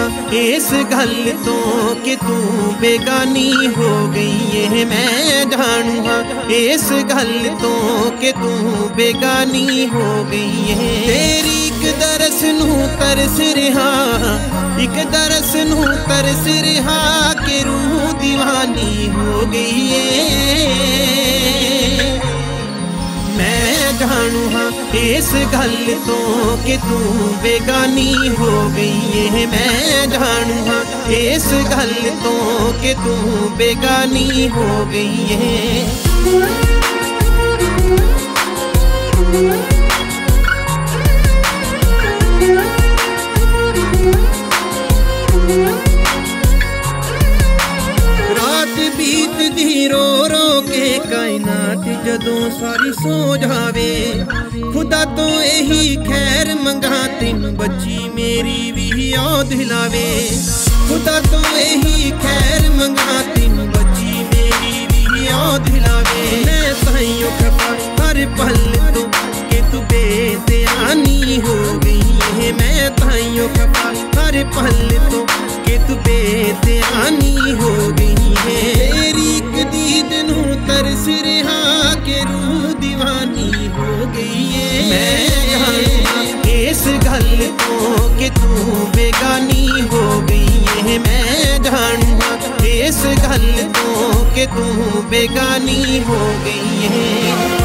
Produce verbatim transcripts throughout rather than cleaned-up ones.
इस गल तो कि तू बेगानी हो गई है। मैं जानू हाँ इस गल तो कि तू बेगानी हो गई है। तेरी एक दरस नू तरस रहा, एक दरस नू तरस रहा के रूह दीवानी हो गई है। मैं जानू हाँ इस गल तो कि तू बेगानी हो गई है। मैं जानू हाँ इस गल तो कि तू बेगानी हो गई है। रात बीत दी रो रो के कायनात जदों सारी सो जावे, खुदा तो यही खैर मंगा तीन बच्ची मेरी भी याद दिलावे। खुदा तो यही खैर मंगा तीन बच्ची मेरी भी याद दिलावे। मैं ताइयों खफा हर पल तो कि तू बेध्यानी हो गई है। मैं ताइयों खफा हर पल तो कि तू बेध्यानी हो गई है। तेरी एक दीद नू तरस रहा के रूह दीवानी हो गई है। मैं इस गल तो कि तू बेगानी हो गई है। मैं जानूँ इस गल तो कि तू बेगानी हो गई है।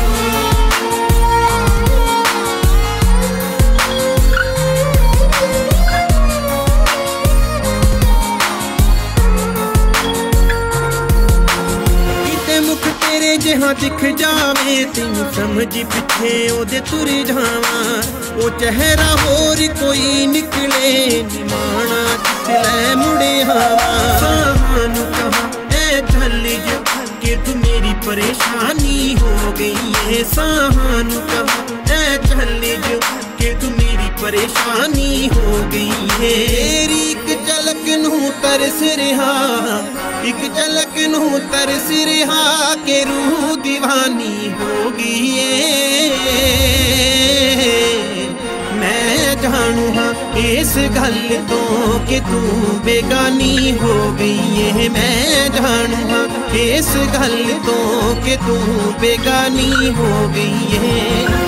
जहाँ दिख जावे तेन समझ पिछे ओदे तुर जावा। ओ चेहरा होर कोई निकले निमाना जिसलै मुड़े आवा। सानू कहा ऐ झल के तू मेरी परेशानी हो गई है। सानू कहा ऐ झल के तू मेरी परेशानी हो गई है। तेरी एक झलक नू तरस रहा, एक झलक नू तरस रहा के रूह दीवानी हो गई है। मैं जानू हाँ इस गल तो कि तू बेगानी हो गई है। मैं जानू हाँ इस गल तो कि तू बेगानी हो गई है।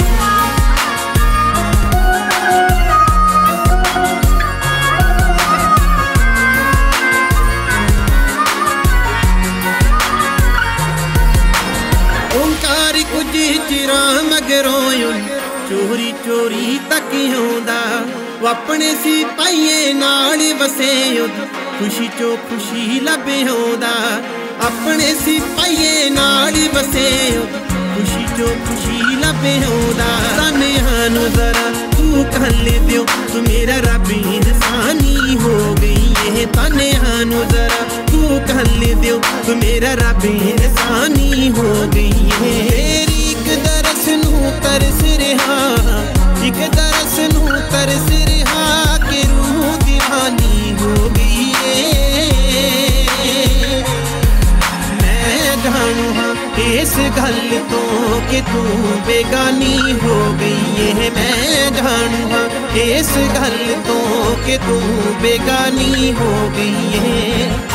चिरा मगरों चोरी चोरी तक आउंदा, वो अपने सिपाहिए नाल वसे खुशी चो खुशी लभे आउंदा। अपने सिपाहिए नाल वसे खुशी चो खुशी लभे आउंदा। सानू जरा तू कल दियो तू मेरा रब इंसानी हो गई है। तानू जरा तू कल दियो तू मेरा रब इंसानी हो गई है। एक दरस नू तरस रहा, एक दरस नू तरस रहा के रूह दीवानी हो गई है। मैं जानू हाँ इस गल तो कि तू बेगानी हो गई है। मैं जानू हाँ इस गल तो कि तू बेगानी हो गई है।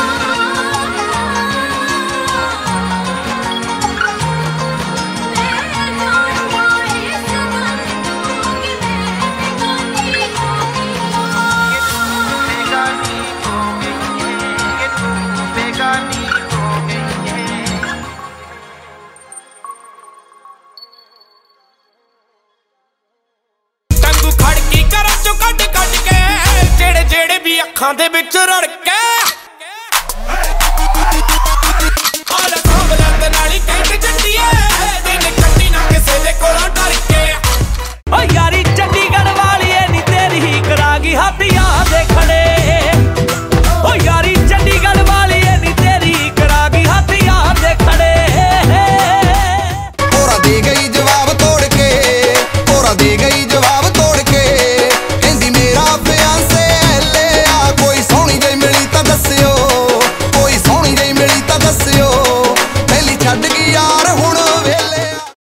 अखां दे विच रड़ के आला सामला ते नाली कैट जट्टिए दिन कट्टी ना किसे दे कोलों डर के। ओ यारी चंडीगढ़ वाली ए नी तेरी ही करागी हथियार दे खड़े। ओ यारी चंडीगढ़ वाली ए नी तेरी ही करागी हथियार दे खड़े। तोरा दे गई जवाब तोड़ के, तोरा दे गई जवाब तोड़ के। कहंदी मेरा फियांसे कोई सोहनी जी मिली तां दस्सियो, कोई सोहनी जी मिली तां दस्सियो। पहली छड्ड गई यार हुण वेले।